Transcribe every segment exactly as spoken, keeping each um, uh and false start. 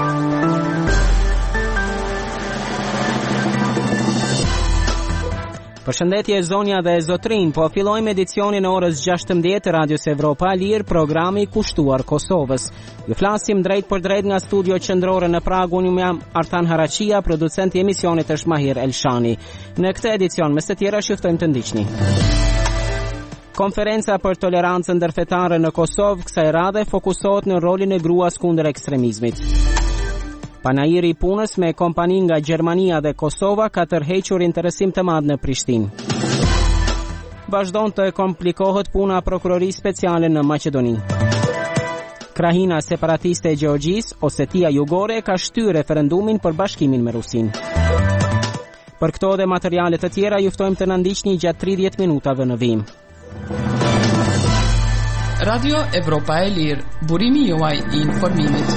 Përshëndetje zonja dhe zotrin, po fillojmë edicionin e orës gjashtëmbëdhjetë të Radios Evropa Lir, programi kushtuar Kosovës. Ju flasim drejt për drejt nga studio qendrore në Prag, unë jam Artan Harachia, producenti i emisionit është Mahir Elshani. Në këtë edicion, me së tjera shiftojmë të ndiqni. Konferenca për tolerancën ndërfetare në Kosovë kësaj radhe fokusohet në rolin e gruas kundër ekstremizmit. Panajiri i punës me kompani nga Gjermania dhe Kosova ka tërhequr interesim të madh në Prishtinë. Vazhdon të komplikohet puna prokurorisë speciale në Maqedoni. Krahina separatiste e Gjeorgjisë, Osetia Jugore, ka shtyr referendumin për bashkimin me Rusinë. Për këto dhe materiale të tjera ju ftojmë të na ndiqni gjatë tridhjetë minutave në vim. Radio Evropa e Lirë, burimi juaj i informimit.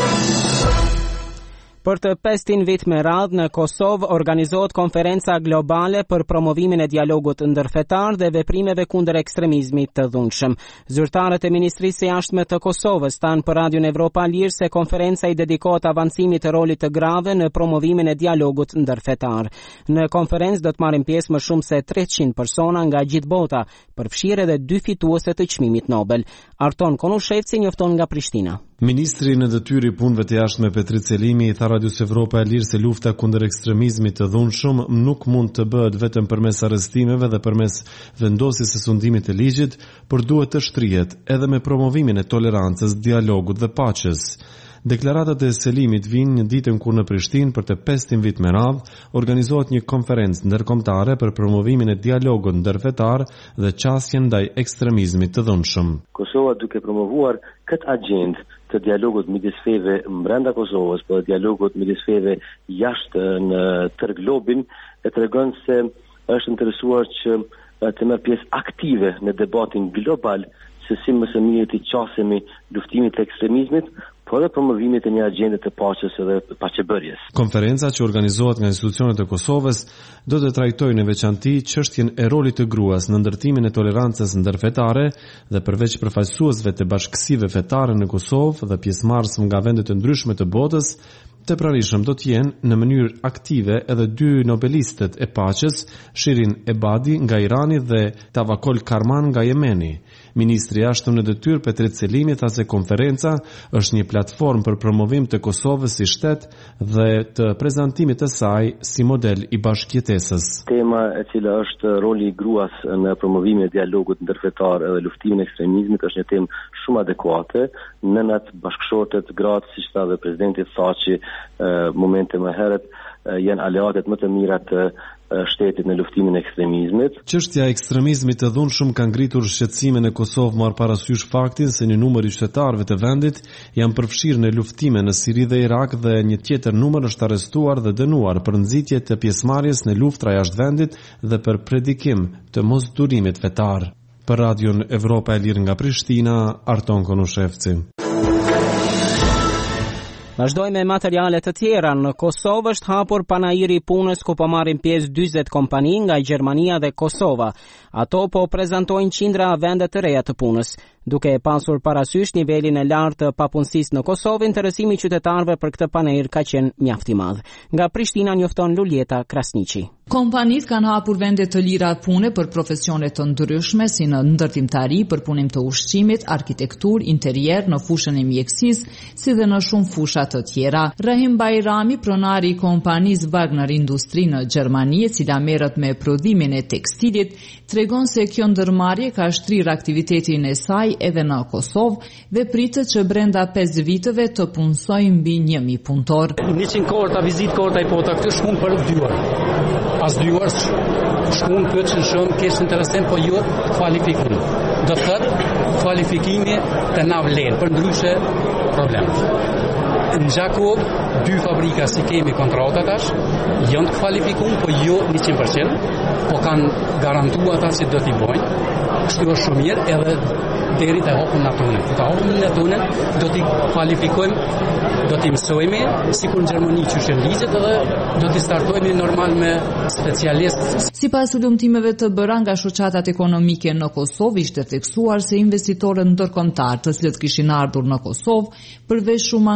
Për të pesëdhjetë vit me radhë në Kosovë organizohet konferenca globale për promovimin e dialogut ndërfetar dhe veprimeve kundër ekstremizmit të dhunshëm. Zyrtarët e Ministrisë së Jashtme të Kosovës thanë për Radion Evropa Lir se konferenca i dedikohet avancimit të rolit të grave në promovimin e dialogut ndërfetar. Në konferencë do të marrin pjesë më shumë se treqind persona nga gjithë bota, përfshirë edhe dy fituese të çmimit Nobel. Arton Konushevci njofton nga Prishtina. Ministri në detyrë i punëve të jashtme Petri Celimi i tha Radios Evropa e Lirë se lufta kundër ekstremizmit të dhunshëm nuk mund të bëhet vetëm përmes arrestimeve dhe përmes vendosjes së sundimit të ligjit, por duhet të shtrihet edhe me promovimin e tolerancës, dialogut dhe paqes. Deklaratat e Selimit vinë një ditën kur në Prishtinë për të pesëdhjetë vit me radhë organizohet një konferencë ndërkombëtare për promovimin e dialogut ndërfetar dhe qasjen ndaj ekstremizmit të dhunshëm. Kosova duke promovuar këtë agjendë të dialogut midis feve brenda Kosovës, por dialogut midis feve jashtë në tërë globin, e tregon se është interesuar që të merr pjesë aktive në debatin global se si më së miri të qasemi luftimit të ekstremizmit, por dhe promovimit e një agjende të paqes dhe paqebërjes. Konferenca që organizohet nga institucionet e Kosovës do të trajtojë në veçanti çështjen e rolit të gruas në ndërtimin e tolerancës ndërfetare dhe përveç përfaqësuesve të bashkësive fetare në Kosovë dhe pjesëmarrësve nga vende të ndryshme të botës, të pranishëm do të jenë në mënyrë aktive edhe dy nobelistët e paqes, Shirin Ebadi nga Irani dhe Tavakol Karman nga Jemeni. Ministri i jashtëm në detyrë Petri Celimi tha se konferenca është një platformë për promovim të Kosovës si shtet dhe të prezantimit të saj si model i bashkëjetesës. Tema e cila është roli i gruas në promovimin e dialogut ndërfetar dhe luftimin e ekstremizmit është një temë shumë adekuate. Nënat, bashkëshortet, gratë, siç tha dhe presidenti Thaçi momente më herët, janë aleatet më të mira të shtetit në luftimin e ekstremizmit. Çështja e ekstremizmit të dhunshëm ka ngritur shqetësimin e Kosovë marr parasysh faktin se një numër i qytetarëve të vendit janë përfshirë në luftime në Siri dhe Irak dhe një tjetër numër është arrestuar dhe dënuar për nxitje të pjesëmarrjes në luftra jashtë vendit dhe për predikim të mosdurimit fetar. Për Radion Evropa e Lirë nga Prishtina, Arton Konushevci. Vazhdojmë me materiale të tjera. Në Kosovë është hapur panajiri i punës ku po marrin pjesë dyzet kompani nga Gjermania dhe Kosova. Ato po prezantojnë qindra vende të reja të punës. Duke e pasur parasysh nivelin e lartë të papunësisë në Kosovë, interesimi i qytetarëve për këtë panajir ka qenë mjaft i madh. Nga Prishtina njofton Luljeta Krasniqi. Kompanitë kanë hapur vende të lira pune për profesione të ndryshme si në ndërtimtari, për punim të ushqimit, arkitektur, interier, në fushën e mjekësisë, si dhe në shumë fusha të tjera. Rahim Bajrami, pronari i kompanisë Wagner Industri në Gjermani, e cila merret me prodhimin e tekstilit, tregon se kjo ndërmarrje ka shtrirë aktivitetin e saj edhe në Kosovë dhe pritet që brenda pesë viteve të punësojë mbi një mijë punëtor. njëqind korta, vizit korta i pota këtë shkun për dy orë. Pas dy orë shkun këtë që në shumë kesh interesim, po jo kvalifikum. Do të thëtë kvalifikimi të na vlen, për ndryshe problemet. Në Gjakov, dy fabrika si kemi kontrata tash, janë të kvalifikuar, po jo njëqind përqind, po kanë garantuar ata si do t'i bojnë. Kështu është shumë mirë edhe deri të hapun në tunën. Kur të hapun në tunën, do t'i kvalifikojmë, do t'i mësojmë, sikur në Gjermani që është ligjet edhe do t'i startojmë normal me specialistë. Sipas ulëmtimeve të bëra nga shoqatat ekonomike në Kosovë, ishte theksuar se investitorët ndërkombëtar të cilët kishin ardhur në Kosovë, përveç shumë angëllësive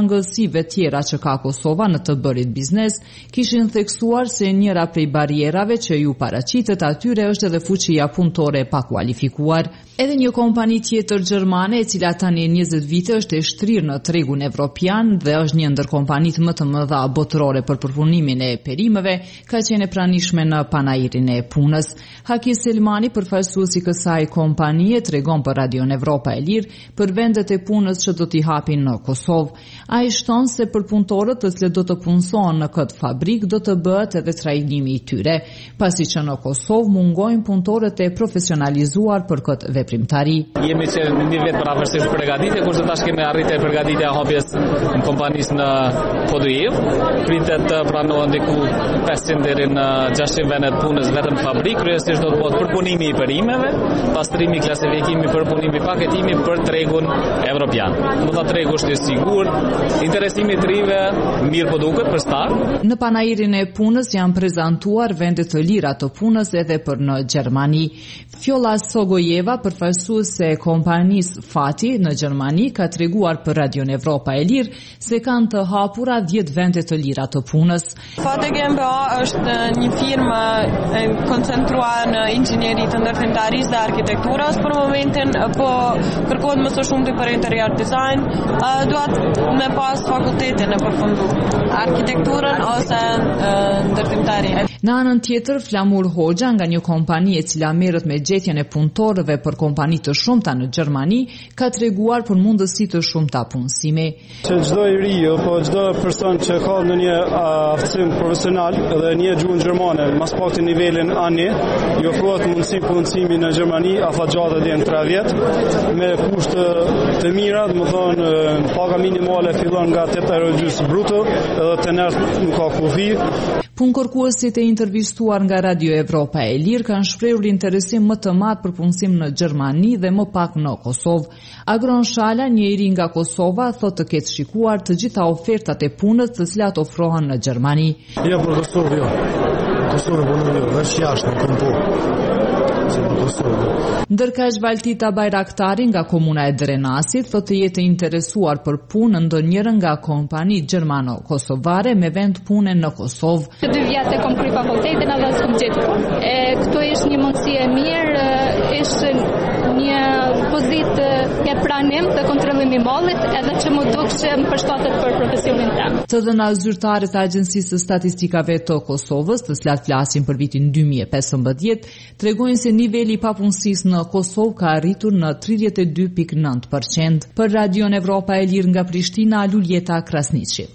fuqive tjera që ka Kosova në të bërit biznes, kishin theksuar se njëra prej barierave që ju paraqitet atyre është edhe fuqia punëtore pa kualifikuar. Edhe një kompani tjetër gjermane, e cila tani njëzet vite është e shtrirë në tregun evropian dhe është një ndër kompanitë më të mëdha botërore për përpunimin e perimeve, ka qenë e pranishme në panairin e punës. Haki Selmani, përfaqësuesi i kësaj kompanie, tregon për Radion Evropa e Lirë për vendet e punës që do t'i hapin në Kosovë. Ai shton se për punëtorët të cilët do të punësohen në këtë fabrikë do të bëhet edhe trajnimi i tyre, pasi që në Kosovë mungojnë punëtorët e profesionalizuar për këtë veprimtari. Jemi që një vit pavarësisht përgatitje, kurse tash kemi arritur përgatitja hapjes në kompanisë në Podujev. Pritet të pranohen diku pesëqind deri në gjashtëqind vende të punës vetëm fabrikë, kryesisht do të bëhet përpunimi i perimeve, pastrimi, klasifikimi, përpunimi, paketimi për tregun evropian. Do ta tregu është i sigurt, interesimi i rive mirë po duket për start. Në panairin e punës janë prezantuar vende të lira të punës edhe për në Gjermani. Fjolla Sogojeva, përfaqësuese e kompanisë Fati në Gjermani, ka treguar për Radion Evropa e Lirë se kanë të hapura dhjetë vende të lira të punës. Fati GmbH është një firmë e koncentruar në inxhinieri të ndërtimtarisë dhe arkitekturës për momentin, po kërkohet më së shumti për interior design, duhet me pas fakultetin e përfunduar, arkitekturën ose ndërtimtari. Në anën tjetër, Flamur Hoxha nga një kompani e cila merret me gjetjen e punëtorëve për kompani të shumta në Gjermani, ka treguar për mundësi të shumta punësimi. Që çdo i ri, apo çdo person që ka ndonjë aftësim profesional dhe një gjuhë gjermane, mas pak të nivelin A një, i ofrohet mundësi punësimi në Gjermani afatgjatë deri në tre vjet me kushte të mira, domethënë paga minimale fillon nga tetëdhjetë euro gjysmë bruto edhe tenert nuk ka kufi. Punëkërkuesit e intervistuar nga Radio Evropa e Lirë kanë shprehur interesim më të madh për punësim në Gjermani dhe më pak në Kosovë. Agron Shala, një i ri nga Kosova, thotë të ketë shikuar të gjitha ofertat e punës të cilat ofrohen në Gjermani. Ja për Kosovë, jo. Kosovë punon jo, veç jashtë në kompo. Ndërkaq Valtita Bajraktari nga komuna e Drenasit thotë të jetë interesuar për punë ndonjëra nga kompani gjermano-kosovare me vend pune në Kosovë. Dy vjet e kom kry fakultetin edhe s'kom gjetur punë. E këtu është një mundësi e mirë, është një pozitë e pranim të kontrollimit mallit edhe që më dukshë më përshtatet për profesionin tim. Të dhëna zyrtare të Agjencisë së Statistikave të Kosovës, të cilat flasin për vitin dy mijë e pesëmbëdhjetë, tregojnë se niveli i papunësisë në Kosovë ka arritur në tridhjetë e dy pikë nëntë përqind. Për Radion Evropa e Lirë nga Prishtina, Luljeta Krasniqi.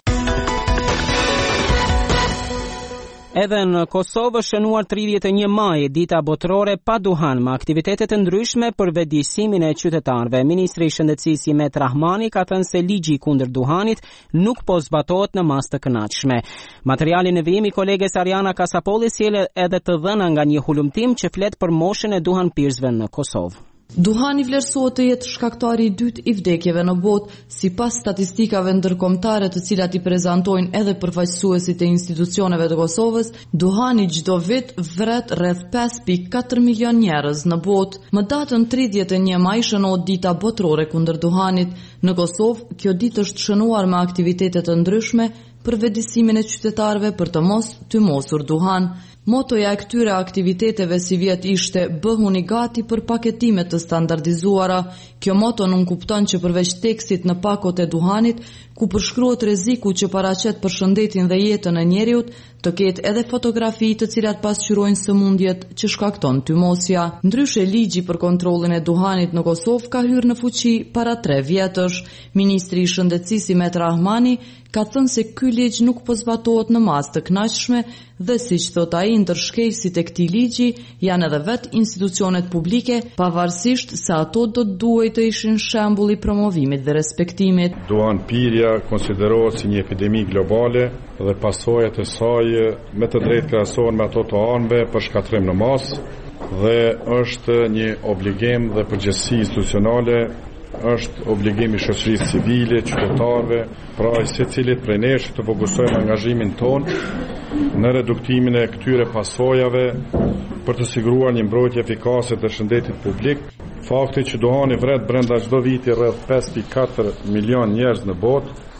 Edhe në Kosovë shënuar tridhjetë e një maj, dita botërore pa duhan, me aktivitete të ndryshme për vetëdijsimin e qytetarëve. Ministri i Shëndetësisë Imet Rahmani ka thënë se ligji kundër duhanit nuk po zbatohet në mas të kënaqshme. Materialin e vijimi koleges Ariana Kasapolli sjell edhe të dhëna nga një hulumtim që flet për moshën e duhanpirësve në Kosovë. Duhani vlerësohet të jetë shkaktari i dytë i vdekjeve në botë, sipas statistikave ndërkombëtare të cilat i prezantojnë edhe përfaqësuesit e institucioneve të Kosovës. Duhani çdo vit vret rreth pesë pikë katër milion njerëz në botë. Më datën tridhjetë e një maj shënohet dita botërore kundër duhanit. Në Kosovë, kjo ditë është shënuar me aktivitete të ndryshme për vetëdijsimin e qytetarëve për të mos tymosur duhan. Motoja e këtyre aktiviteteve si vjet ishte bëhuni gati për paketime të standardizuara. Kjo moto nuk kupton që përveç tekstit në pakot e duhanit, ku përshkruhet rreziku që paraqet për shëndetin dhe jetën e njeriut, të ketë edhe fotografi të cilat pasqyrojnë sëmundjet që shkakton tymosja. Ndryshe, ligji për kontrollin e duhanit në Kosovë ka hyrë në fuqi para tre vjetësh. Ministri i Shëndetësisë Imet Rahmani ka thënë se ky ligj nuk po zbatohet në masë të kënaqshme dhe siç thot ai, ndërshkëlqësit e këtij ligji janë edhe vetë institucionet publike, pavarësisht se ato do të duhej të ishin shembull i promovimit dhe respektimit. Duhanpirja konsiderohet si një epidemi globale dhe pasojat e saj me të drejtë krahasohen me ato të anëve për shkatrim në masë dhe është një obligim dhe përgjegjësi institucionale, është obligimi i shoqërisë civile, qytetarëve, pra i secilit prej nesh të fokusojmë angazhimin ton në reduktimin e këtyre pasojave për të siguruar një mbrojtje efikase të shëndetit publik. Fakti që duhani vret brenda çdo viti rreth pesë pikë katër milion njerëz në botë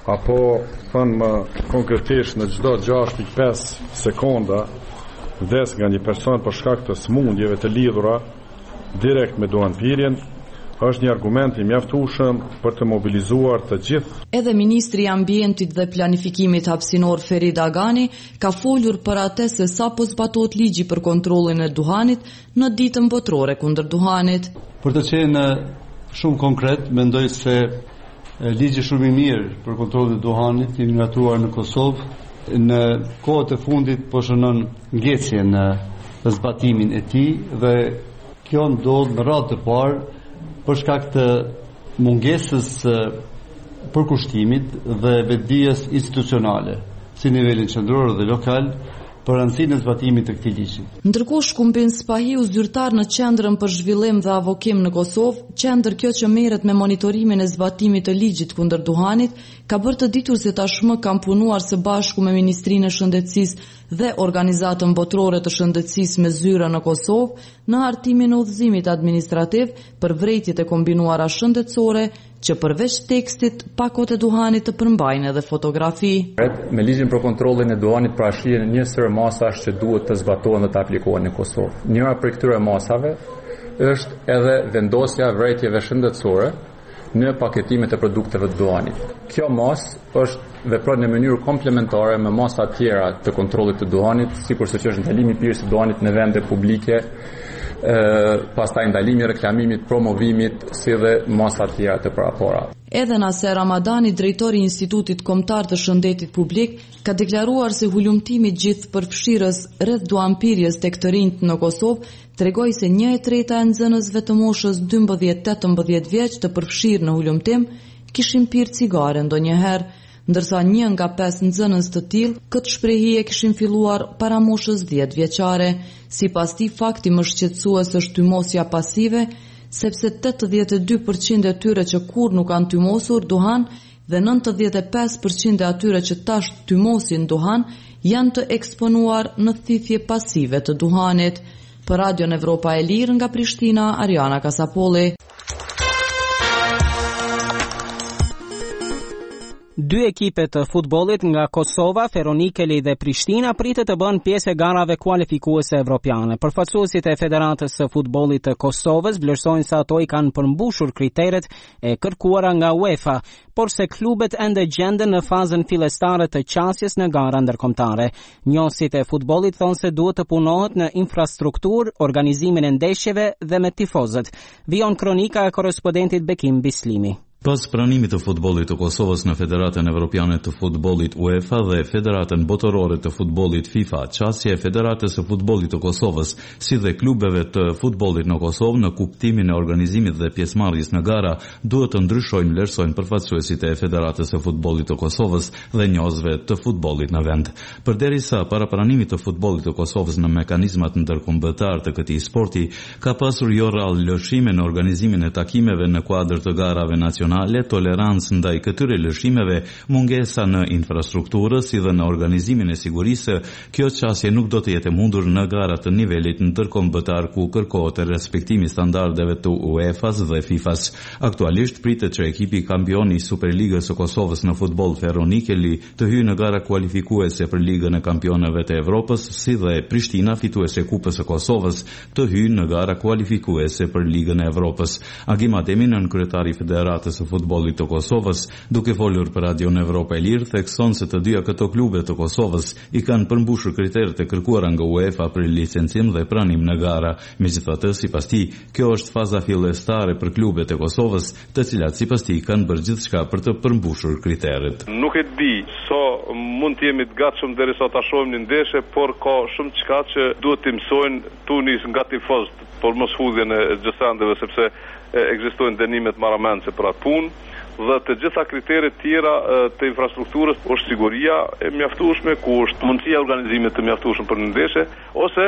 apo thënë më konkretisht në çdo gjashtë pikë pesë sekonda vdes nga një person për shkak të smundjeve të lidhura direkt me duanpirjen, është një argument i mjaftueshëm për të mobilizuar të gjithë. Edhe Ministri i Ambientit dhe Planifikimit hapësinor Ferid Agani ka folur për atë se sa po zbatohet ligji për kontrollin e duhanit në ditën botërore kundër duhanit. Për të qenë shumë konkret, mendoj se ligji shumë i mirë për kontrollin e duhanit i miratuar në Kosovë në kohët e fundit po shënon ngecjen në zbatimin e tij dhe kjo ndodh në radhë të parë për shkak të mungesës përkushtimit dhe vetdijes institucionale, si nivelin qendror dhe lokal, për rëndësinë e zbatimit të këtij ligji. Ndërkohë Shkumbin Spahiu, zyrtar në Qendrën për Zhvillim dhe Avokim në Kosovë, qendër kjo që merret me monitorimin e zbatimit të ligjit kundër duhanit, ka bërë të ditur se tashmë kanë punuar së bashku me Ministrinë e Shëndetësisë dhe Organizatën Botërore të Shëndetësisë me zyra në Kosovë në hartimin e udhëzimit administrativ për vërejtjet e kombinuara shëndetësore që përveç tekstit, pakot e duhanit të përmbajnë edhe fotografi. Me ligjin për kontrollin e duhanit parashihen një sër masash që duhet të zbatohen dhe të aplikohen në Kosovë. Njëra prej këtyre masave është edhe vendosja e vërejtjeve shëndetësore në paketimet e produkteve të duhanit. Kjo mas është vepron në mënyrë komplementare me masa tjera të kontrollit të duhanit, sikurse që është ndalimi i pirjes së duhanit në vende publike, e, pastaj ndalimi i reklamimit, promovimit, si dhe masa tjera të parapara. Edhe Naser Ramadani, drejtori i Institutit Kombëtar të Shëndetit Publik, ka deklaruar se hulumtimi gjithë përfshirës rreth duanpirjes tek të rinjt në Kosovë tregoi se një e treta e nxënësve të moshës dymbëdhjetë tetëmbëdhjetë vjeç të përfshirë në hulumtim kishin pirë cigare ndonjëherë, ndërsa një nga pesë nxënës të tillë këtë shprehje e kishin filluar para moshës dhjetë vjeçare. Sipas tij, fakti më shqetësues është tymosja pasive, sepse tetëdhjetë e dy përqind e tyre që kur nuk kanë tymosur duhan dhe nëntëdhjetë e pesë përqind e atyre që tash tymosin duhan janë të eksponuar në thithje pasive të duhanit. Për Radion Evropa e Lirë nga Prishtina, Ariana Kasapolli. Dy ekipe të futbollit nga Kosova, Feronikeli dhe Prishtina pritet të bënë pjesë e garave kualifikuese evropiane. Përfaqësuesit e Federatës së Futbollit të Kosovës vlerësojnë se ato i kanë përmbushur kriteret e kërkuara nga UEFA, por se klubet ende gjenden në fazën fillestare të qasjes në gara ndërkombëtare. Njohësit e futbollit thonë se duhet të punohet në infrastrukturë, organizimin e ndeshjeve dhe me tifozët. Vion kronika e korrespondentit Bekim Bislimi. Pas pranimit të futbollit të Kosovës në Federatën Evropiane të Futbollit UEFA dhe Federatën Botërore të Futbollit FIFA, qasja e Federatës së Futbollit të Kosovës, si dhe klubeve të futbollit në Kosovë në kuptimin e organizimit dhe pjesëmarrjes në gara, duhet të ndryshojnë, vlerësojnë përfaqësuesit e Federatës së Futbollit të Kosovës dhe njohësve të futbollit në vend. Përderisa para pranimit të futbollit të Kosovës në mekanizmat ndërkombëtar të këtij sporti, ka pasur jo rrallë lëshime në organizimin e takimeve në kuadër të garave nacionale, tolerancë ndaj këtyre lëshimeve, mungesa në infrastrukturë si dhe në organizimin e sigurisë, kjo qasje nuk do të jetë mundur në gara të nivelit ndërkombëtar ku kërkohet respektimi standardeve të UEFA-s dhe FIFA-s. Aktualisht pritet që ekipi kampion i Superligës së Kosovës në futboll Feronikeli të hyjë në gara kualifikuese për Ligën e Kampionëve të Evropës, si dhe Prishtina, fituese e Kupës së Kosovës, të hyjë në gara kualifikuese për Ligën e Evropës. Agim Ademi, nën kryetari i Federatës së Futbollit të Kosovës, duke folur për Radion Evropa e Lirë, thekson se të dyja këto klube të Kosovës i kanë përmbushur kriteret e kërkuara nga UEFA për licencim dhe pranim në gara. Megjithatë, sipas tij, kjo është faza fillestare për klubet e Kosovës, të cilat sipas tij kanë bërë gjithçka për të përmbushur kriteret. Nuk e di so mund të jemi të gatshëm derisa ta shohim në ndeshje, por ka shumë çka që duhet të mësojnë tunis nga tifozët për mos hudhjen e gjësandeve, sepse ekzistojnë dënimet marramendse për atë punë dhe të gjitha kriteret tjera të infrastrukturës, është siguria e mjaftueshme, ku është mundësia e organizimit të mjaftueshëm për ndeshje, ose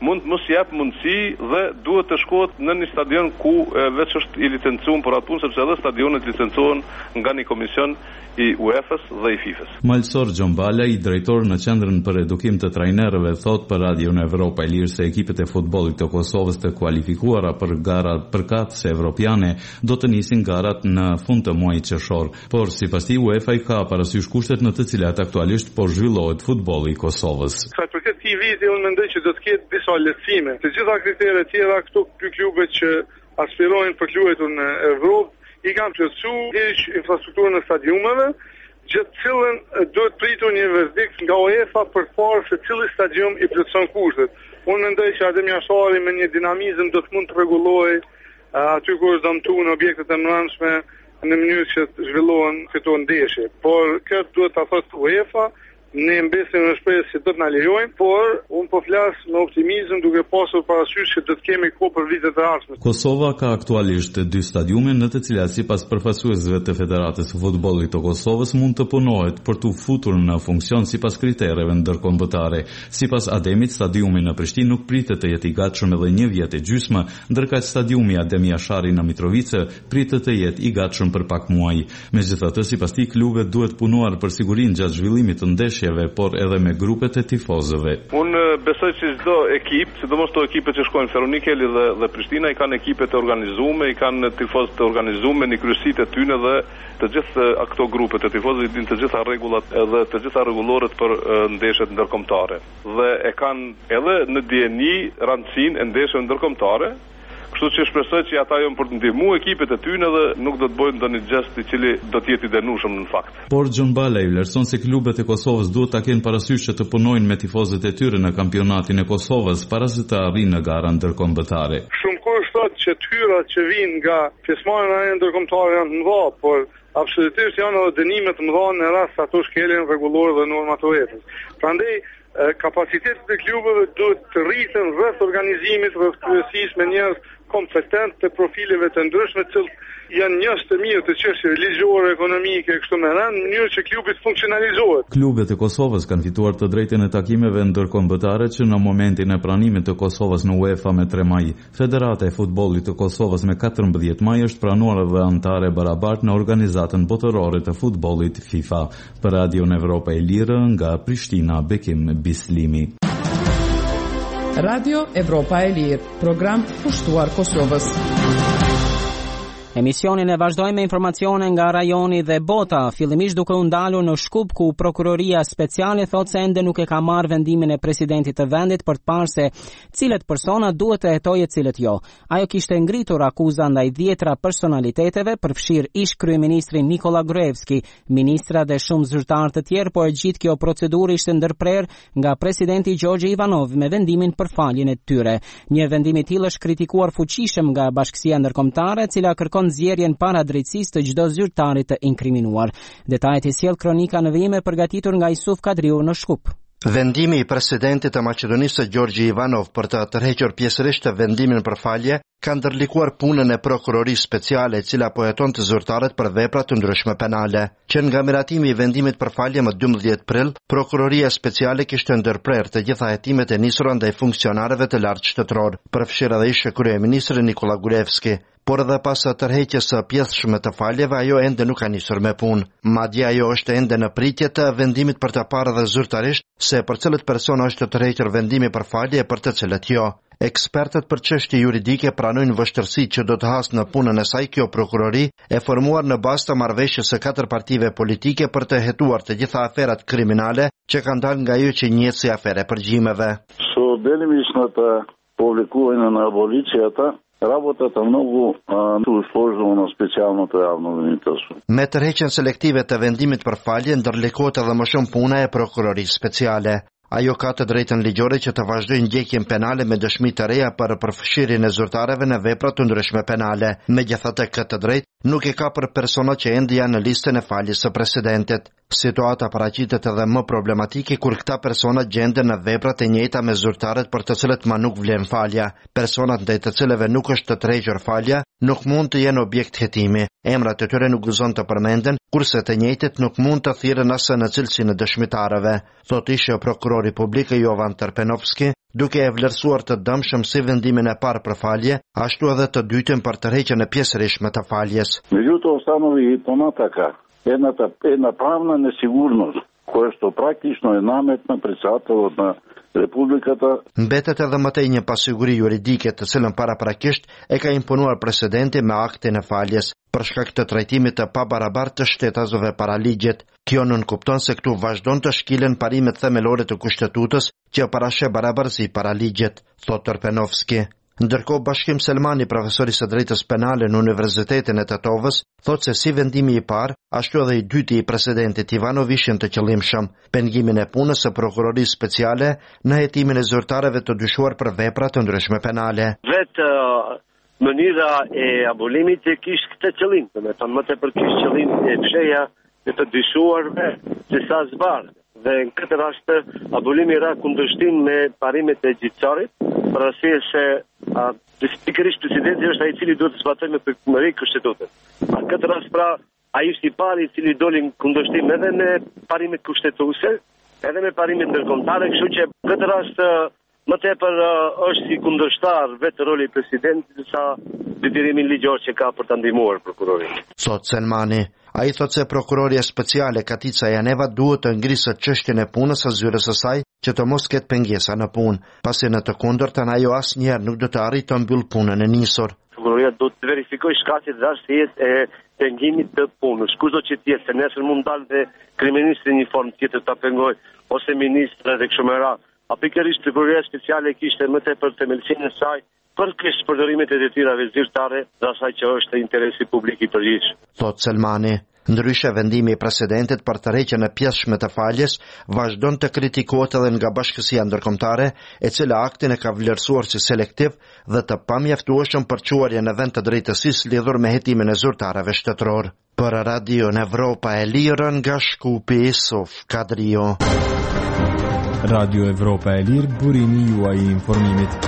mund mos jap mundësi dhe duhet të shkohet në një stadion ku e, veç është i licencuar për atë punë, sepse edhe stadionet licencohen nga një komision i UEFA-s dhe i FIFA-s. Malsor Gjombala, i drejtor në Qendrën për Edukim të Trajnerëve, thot për Radio në Evropa e Lirë se ekipet e futbollit të Kosovës të kualifikuara për gara përkatëse evropiane do të nisin garat në fund të muajit qershor, por sipas tij UEFA i ka parasysh kushtet në të cilat aktualisht po zhvillohet futbolli i Kosovës. Sa për këtë ti viti unë mendoj që do të ketë disa lehtësime. Të gjitha kriteret tjera këto dy klube që aspirojnë për luajtur në Evropë i kanë plotësuar hiç infrastrukturën e stadiumeve, gjithë cilën duhet pritur një verdikt nga UEFA për të parë se cili stadium i plotëson kushtet. Unë mendoj që Adem Jashari me një dinamizëm do të mund të rregullojë aty ku është dëmtuar në objektet e mbrëmshme në mënyrë që të zhvillohen këto ndeshje. Por këtë duhet ta thotë UEFA. Ne mbesim në shpresë që do të na lejojnë, por unë po flas me optimizëm duke pasur parasysh që do të kemi kohë për vitet e ardhshme. Kosova ka aktualisht dy stadiume në të cilat sipas përfaqësuesve të Federatës së Futbollit të Kosovës mund të punohet për të futur në funksion sipas kritereve ndërkombëtare. Sipas Ademit, stadiumi në Prishtinë nuk pritet të jetë i gatshëm edhe një vjet e gjysmë, ndërkaq stadiumi Adem Jashari në Mitrovice pritet të jetë i gatshëm për pak muaj. Megjithatë, sipas tij, klubet duhet punuar për sigurinë gjatë zhvillimit të ndeshjeve, por edhe me grupet e tifozëve. Unë besoj që çdo ekip, sidomos to ekipet që shkojnë Feronikeli dhe dhe Prishtina, i kanë ekipet të organizuara, i kanë tifozë të organizuara në kryqësitë e tyre dhe të gjithë ato grupet e tifozëve i dinë të gjitha rregullat edhe të gjitha rregulloret për ndeshjet ndërkombëtare. Dhe e kanë edhe në dieni rëndësinë e ndeshjeve ndërkombëtare. Kështu që shpresoj që ata janë për të ndihmuar ekipet e tyre dhe nuk do të bëjnë ndonjë gjest i cili do të jetë i dënueshëm në fakt. Por Gjombala i vlerëson se klubet e Kosovës duhet ta kenë parasysh që të punojnë me tifozët e tyre në kampionatin e Kosovës para se të arrijnë në gara ndërkombëtare. Shumë kohë thotë që tyrat që vijnë nga pjesëmarrja e ndërkombëtare janë të mëdha, por absolutisht janë edhe dënime të mëdha në rast se ato shkelin rregullore dhe normat e UEFA-s. Prandaj kapacitetet e klubeve duhet të rriten rreth organizimit, rreth kryesisë me njerëz kompetent të profileve të ndryshme të cilët janë njerëz të mirë të çështjeve ligjore, ekonomike kështu me radhë, në mënyrë që klubi të funksionalizohet. Klubet e Kosovës kanë fituar të drejtën e takimeve ndërkombëtare që në momentin e pranimit të Kosovës në UEFA me tre maj. Federata e Futbollit të Kosovës me katërmbëdhjetë maj është pranuar dhe antare barabart në organizatën botërore të futbollit FIFA. Për Radio në Evropa e Lirë nga Prishtina, Bekim Bislimi. Radio Evropa e Lirë, program pushtuar Kosovës. Emisionin e vazhdojmë me informacione nga rajoni dhe bota, fillimisht duke u ndalur në Shkup ku prokuroria speciale thot se ende nuk e ka marrë vendimin e presidentit të vendit për të parë se cilët persona duhet të hetojë e cilët jo. Ajo kishte ngritur akuza ndaj dhjetra personaliteteve, përfshirë ish kryeministri Nikola Gruevski, ministra dhe shumë zyrtarë të tjerë, por gjithë kjo procedurë ishte ndërprer nga presidenti Gjorgje Ivanov me vendimin për faljen e tyre. Një vendim i tillë është kritikuar fuqishëm nga Bashkësia Ndërkombëtare, e cila kërkon nxjerrjen para drejtësisë të çdo zyrtari të inkriminuar. Detajet i sjell kronika në vijim e përgatitur nga Isuf Kadriu në Shkup. Vendimi i presidentit të Maqedonisë Gjorgje Ivanov për të tërhequr pjesërisht të vendimin për falje ka ndërlikuar punën e prokurorisë speciale e cila po heton të zyrtarët për vepra të ndryshme penale. Që nga miratimi i vendimit për falje më dymbëdhjetë prill, prokuroria speciale kishte ndërprer të gjitha hetimet e nisura ndaj funksionarëve të lartë shtetëror, përfshirë edhe ish kryeministri Nikola Gruevski. Por edhe pas së tërheqjes së pjesëshme të faljeve, ajo ende nuk ka nisur me punë. Madje ajo është ende në pritje të vendimit për të parë dhe zyrtarisht se për cilët persona është të tërhequr vendimi për falje e për të cilët jo. Ekspertët për çështje juridike pranojnë vështirësitë që do të hasë në punën e saj kjo prokurori, e formuar në bazë të marrëveshjes së katër partive politike për të hetuar të gjitha aferat kriminale që kanë dalë nga ajo që njihet si afere përgjimeve. So delimično të publikuojnë në abolicията. Работата много е използвана специално явно винителство. Me tërheqjen selektive të vendimit për falje ndërlikohet edhe më shumë puna e prokurorisë speciale. Ajo ka të drejtën ligjore që të vazhdojë ndjekjen penale me dëshmi të reja për përfshirjen e zyrtarëve në vepra të ndryshme penale. Megjithatë, këtë drejtë nuk e ka për persona që ende janë në listën e faljes së presidentit. Situata paraqitet edhe më problematike kur këta persona gjenden në vepra të njëjta me zyrtarët për të cilët ma nuk vlen falja. Personat ndaj të cilëve nuk është të tërhequr falja nuk mund të jenë objekt hetimi. Emrat e tyre nuk gëzon të përmenden, kurse të njëjtit nuk mund të thirrën as në cilësinë e dëshmitarëve, thotë ish prokurori publik Jovan Terpenovski, duke e vlerësuar të dëmshëm si vendimin e parë për falje, ashtu edhe të dytën për tërheqjen e pjesërishtme të faljes. Međutim, ustanovi podataka едната една правна несигурност, която практично е наметна председателот на Републиката. Mbetet edhe mëtej një pasiguri juridike të cilën paraprakisht e ka imponuar presidenti me aktin e faljes për shkak të trajtimit të pabarabartë të shtetazëve para ligjit. Kjo nënkupton se këtu vazhdon të shkilen parimet themelore të kushtetutës që parashe barabarësi para ligjit, thot Tërpenovski. Ndërkohë Bashkim Selmani, profesori së drejtës penale në Universitetin e Tetovës, thot se si vendimi i parë, ashtu edhe i dyti i presidentit Ivanov ishin të qëllimshëm, pengimin e punës së prokurorisë speciale në hetimin e zyrtarëve të dyshuar për vepra të ndryshme penale. Vetë uh, mënyra e abolimit e kishte këtë qëllim, me të më tepër kishte qëllim e fsheja e të dyshuarve se sa zbarë. Dhe në këtë rast abolimi ra kundërshtim me parimet e gjyqtarit, për arsye se pikërisht presidenti është ai i cili duhet të zbatojë me përkushtimëri kushtetutën. Në këtë rast pra ai është i pari i cili doli në kundërshtim edhe me parimet kushtetuese, edhe me parimet ndërkombëtare, kështu që në këtë rast më tepër është si kundërshtar vetë roli i presidentit sa detyrimin ligjor që ka për ta ndihmuar prokurorin. Sot Selmani, ai thot se prokuroria speciale Katica Janeva duhet të ngrisë çështjen e punës së zyrës së saj që të mos ketë pengesa në punë, pasi në të kundërtën ajo asnjëherë nuk do të arrijë të mbyll punën e nisur. Prokuroria do të verifikojë shkaqet dhe arsyetë e pengimit të punës. Kushdo që të jetë, se nesër mund dalë dhe kryeministri në një formë tjetër ta pengojë, ose ministri dhe kështu me radhë. A pikërisht prokuroria speciale kishte më tepër themelsinë e saj për kështë përdorimet e detyrave zyrtare dhe asaj që është interesi publik i përgjithshëm. Thot Selmani. Ndryshe vendimi i presidentit për tërheqjen e pjesëshme të faljes vazhdon të kritikohet edhe nga Bashkësia Ndërkombëtare, e cila aktin e ka vlerësuar si selektiv dhe të pamjaftueshëm për çuarjen në vend të drejtësisë lidhur me hetimin e zyrtarëve shtetëror. Për Radio Evropa e Lirë nga Shkupi, Sof Kadrio. Radio Evropa e Lirë, burimi juaj i informimit.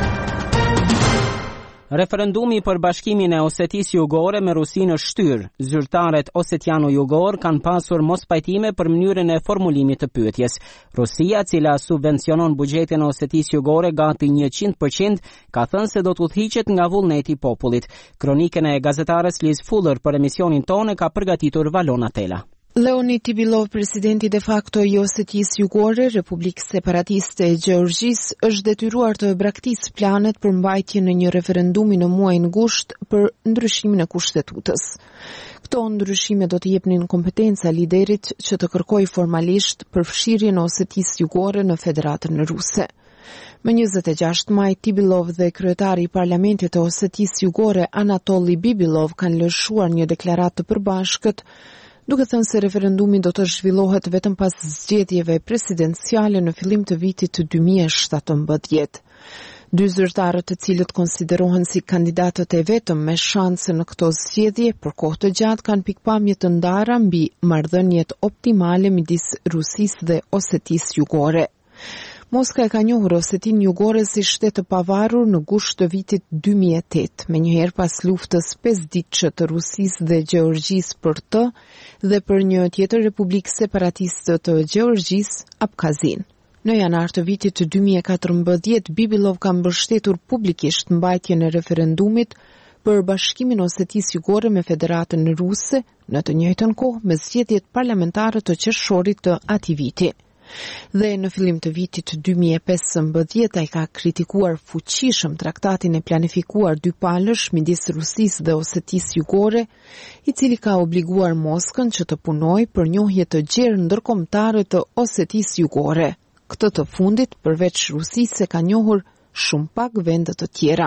Referendumi për bashkimin e Osetisë Jugore me Rusinë është shtyr. Zyrtarët osetiano-jugor kanë pasur mos pajtime për mënyrën e formulimit të pyetjes. Rusia, cila subvencionon buxhetin e Osetisë Jugore gati njëqind përqind, ka thënë se do të udhëhiqet nga vullneti i popullit. Kronikën e gazetares Liz Fuller për emisionin tonë ka përgatitur Valona Tela. Leonid Tibilov, presidenti de facto i Osetisë Jugore, Republikës Separatiste e Gjeorgjisë, është detyruar të braktisë planet për mbajtjen në një referendumi në muajin gusht për ndryshimin e kushtetutës. Këto ndryshime do të jepnin kompetenca liderit që të kërkojë formalisht përfshirjen e Osetisë Jugore në Federatën Ruse. Më njëzet e gjashtë maj, Tibilov dhe kryetari i parlamentit të Osetisë Jugore, Anatoli Bibilov, kanë lëshuar një deklaratë të përbashkët, duke thënë se referendumi do të zhvillohet vetëm pas zgjedhjeve presidenciale në fillim të vitit të dy mijë e shtatëmbëdhjetë. Dy zyrtarët të cilët konsiderohen si kandidatët e vetëm me shanse në këto zgjedhje për kohë të gjatë kanë pikpamje të ndara mbi marrëdhëniet optimale midis Rusisë dhe Osetisë Jugore. Moska e ka njohur Osetinë Jugore si shtet të pavarur në gusht të vitit dy mijë e tetë, menjëherë pas luftës pesëditëshe të Rusisë dhe Gjeorgjisë për të dhe për një tjetër republikë separatiste të Gjeorgjisë, Abkazin. Në janar të vitit të dy mijë e katërmbëdhjetë, Bibilov ka mbështetur publikisht mbajtjen e referendumit për bashkimin e Osetisë Jugore me Federatën Ruse, në të njëjtën kohë me zgjedhjet parlamentare të qershorit të atij viti. Dhe në fillim të vitit dy mijë e pesëmbëdhjetë ai ka kritikuar fuqishëm traktatin e planifikuar dypalësh midis Rusisë dhe Osetisë Jugore, i cili ka obliguar Moskën që të punojë për njohje të gjerë ndërkombëtare të Osetisë Jugore. Këtë të fundit, përveç Rusisë, ka njohur shumë pak vende të tjera.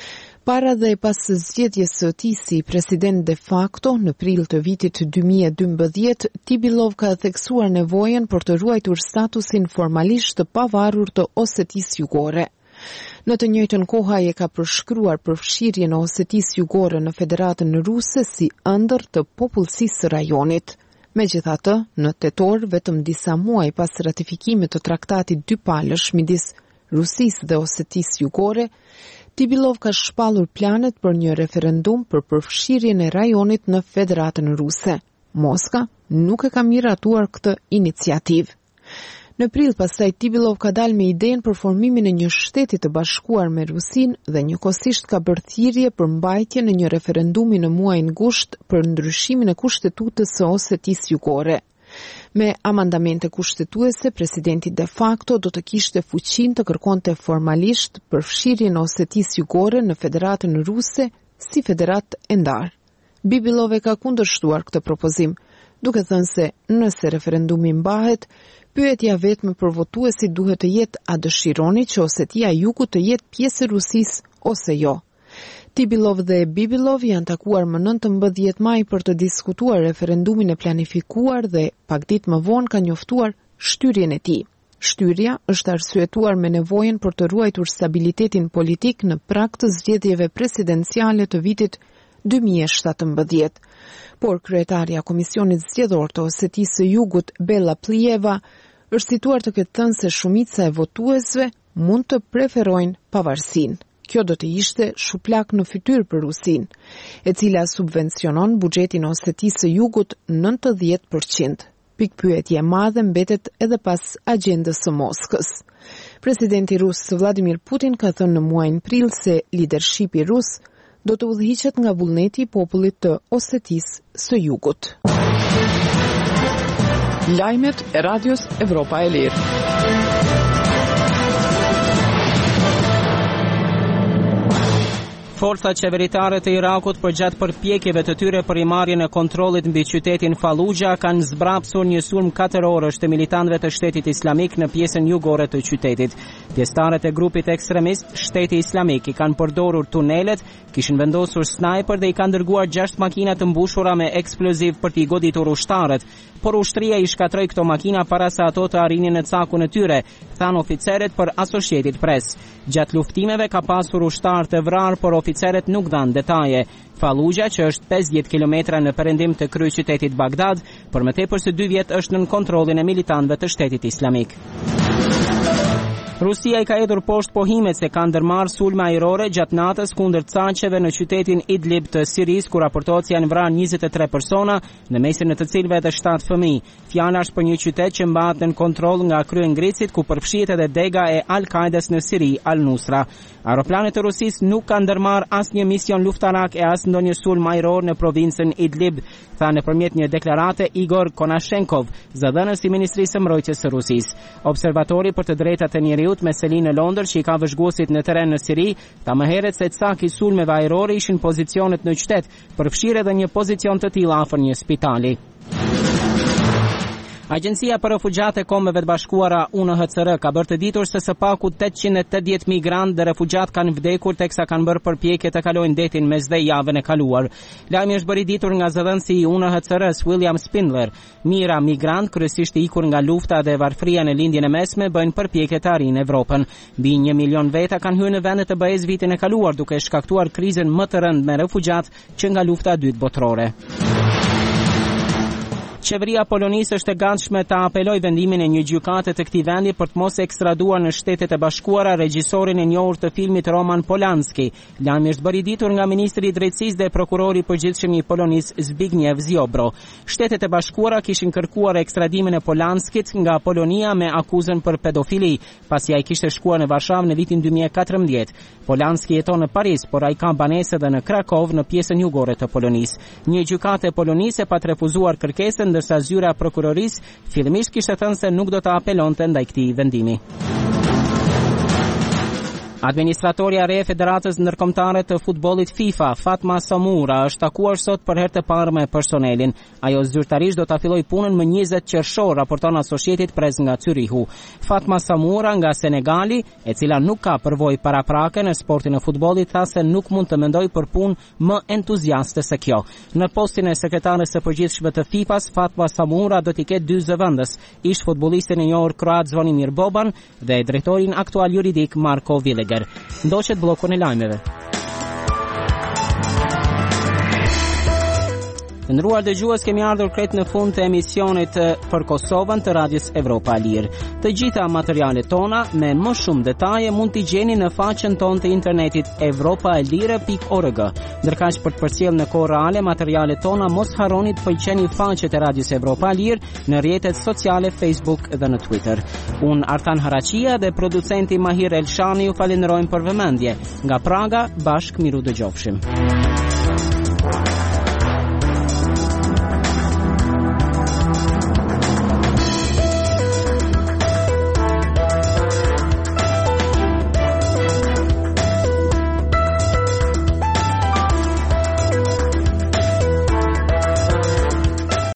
Para dhe pas zgjedhjes së tij si president de facto në prill të vitit dy mijë e dymbëdhjetë, Tibilov ka theksuar nevojën për të ruajtur statusin formalisht të pavarur të Osetisë Jugore. Në të njëjtën kohë ai e ka përshkruar përfshirjen e Osetisë Jugore në Federatën Ruse si ëndër të popullsisë së rajonit. Megjithatë, në tetor, vetëm disa muaj pas ratifikimit të traktatit dypalësh midis Rusisë dhe Osetisë Jugore, Tibilov ka shpallur planet për një referendum për përfshirjen e rajonit në Federatën Ruse. Moska nuk e ka miratuar këtë iniciativë. Në prill pastaj Tibilov ka dalë me idenë për formimin e një shteti të bashkuar me Rusinë dhe njëkohësisht ka bërë thirrje për mbajtje në një referendumi në muajin gusht për ndryshimin e kushtetutës së Osetisë Jugore. Me amandamente kushtetuese, presidenti de facto do të kishte fuqinë të kërkonte formalisht përfshirjen e Osetisë Jugore në Federatën Ruse si federat e ndarë. Bibilov e ka kundërshtuar këtë propozim, duke thënë se nëse referendumi mbahet, pyetja vetme për votuesit duhet të jetë a dëshironi që Osetia e Jugut të jetë pjesë e Rusisë ose jo. Tibilov dhe Bibilov janë takuar më nëntëmbëdhjetë maj për të diskutuar referendumin e planifikuar dhe pak ditë më vonë ka njoftuar shtyrjen e tij. Shtyrja është arsyetuar me nevojën për të ruajtur stabilitetin politik në prag të zgjedhjeve presidenciale të vitit dy mijë e shtatëmbëdhjetë. Por kryetarja e Komisionit Zgjedhor të Osetisë së Jugut, Bella Plieva, është situar të ketë thënë se shumica e votuesve mund të preferojnë pavarësinë. Kjo do të ishte shuplak në fytyrë për Rusinë, e cila subvencionon buxhetin e Osetisë së Jugut nëntëdhjetë përqind. Pikpyetje e madhe mbetet edhe pas agjendës së Moskës. Presidenti rus Vladimir Putin ka thënë në muajin prill se lidershipi rus do të udhëhiqet nga vullneti i popullit të Osetisë së Jugut. Lajmet e Radios Evropa e Lirë. Forcat qeveritare të Irakut përgjatë përpjekjeve të tyre për marrjen e kontrollit mbi qytetin Fallujah kanë zbrapsur një sulm katër orësh të militantëve të Shtetit Islamik në pjesën jugore të qytetit. Pjesëtarët e grupit ekstremist Shteti Islamik i kanë përdorur tunelet, kishin vendosur snajper dhe i kanë dërguar gjashtë makina të mbushura me eksploziv për t'i goditur ushtarët, por ushtria i shkatroi këto makina para se ato të arrinin në cakun e tyre, thanë oficerët për Associated Press. Gjatë luftimeve ka pasur ushtar të vrarë, por oficerët nuk dhanë detaje. Fallujah, që është pesëdhjetë kilometra në perëndim të kryeqytetit Bagdad, për më tepër se dy vjet është nën kontrollin e militantëve të Shtetit Islamik. Rusia i ka hedhur poshtë pohimet se ka ndërmarrë sulme ajrore gjatë natës kundër caqeve në qytetin Idlib të Sirisë, ku raportohet se janë vrarë njëzet e tre persona, në mesin e të cilëve edhe shtatë fëmijë. Fjala është për një qytet që mbahet në kontroll nga kryengritësit, ku përfshihet edhe dega e Al-Qaedas në Siri, Al-Nusra. Aeroplanet e Rusisë nuk kanë ndërmarrë asnjë mision luftarak e as ndonjë sulm ajror në provincën Idlib, tha nëpërmjet një deklarate Igor Konashenkov, zëdhënës i Ministrisë së Mbrojtjes së Rusisë. Observatori për të drejtat e njeriut me selin në Londër, që i ka vëzhguesit në teren në Siri, ta më herët se cak i sulmeve ajrore ishin pozicionet në qytet, përfshirë edhe një pozicion të tillë afër një spitali. Agjencia për refugjate e Kombeve të Bashkuara U N H C R ka bërë të ditur se së paku tetëqind e tetëdhjetë migrantë dhe refugjat kanë vdekur teksa kanë bërë përpjekje të kalojnë detin mes dhe javën e kaluar. Lajmi është bërë i ditur nga zëdhënësi i U N H C R-s William Spindler. Mijëra migrant, kryesisht i ikur nga lufta dhe varfëria në lindjen e mesme, bëjnë përpjekje të arrijnë Evropën. Mbi një milion veta kanë hyrë në vendet e B E-s vitin e kaluar, duke shkaktuar krizën më të rëndë me refugjat që nga lufta e dytë botërore. Qeveria Polonisë është e gatshme ta apeloj vendimin e një gjykate të këtij vendi për të mos ekstraduar në Shtetet e Bashkuara regjisorin e njohur të filmit Roman Polanski. Lajmi është bërë i ditur nga ministri i drejtësisë dhe prokurori i përgjithshëm i Polonisë Zbigniew Ziobro. Shtetet e Bashkuara kishin kërkuar ekstradimin e Polanskit nga Polonia me akuzën për pedofili, pasi ai kishte shkuar në Varshavë në vitin dy mijë e katërmbëdhjetë. Polanski jeton në Paris, por ai ka banesë edhe në Krakov, në pjesën jugore të Polonisë. Një gjykate e Polonisë e pa refuzuar kërkesën, ndërsa zyra e prokurorisë fillimisht kishte thënë se nuk do të apelonte ndaj këtij vendimi. Administratorja re e Federatës Ndërkombëtare të Futbollit FIFA, Fatma Samoura, është takuar sot për herë të parë me personelin. Ajo zyrtarisht do ta fillojë punën më njëzet qershor, raporton Associated Press nga Zürichu. Fatma Samoura nga Senegali, e cila nuk ka përvojë paraprake në sportin e futbollit, tha se nuk mund të mendojë për punë më entuziaste se kjo. Në postin e sekretares së përgjithshme të FIFA-s, Fatma Samoura do t'i ketë dy zëvendës, ish futbollistin e njohur kroat Zvonimir Boban dhe drejtorin aktual juridik Marko Villeg. Ndoqet bllokun e lajmeve. Të nderuar dëgjues, kemi ardhur krejt në fund të emisionit për Kosovën të Radios Evropa e Lirë. Të gjitha materialet tona me më shumë detaje mund t'i gjeni në faqen tonë të internetit evropa e lire pikë org. Ndërkaq për të përcjellë në kohë reale materialet tona, mos harroni të pëlqeni faqet e Radios Evropa e Lirë në rrjetet sociale Facebook dhe në Twitter. Un Artan Haraqia dhe producenti Mahir Elshani ju falenderojmë për vëmendje. Nga Praga, bashkë miru dëgjofshim.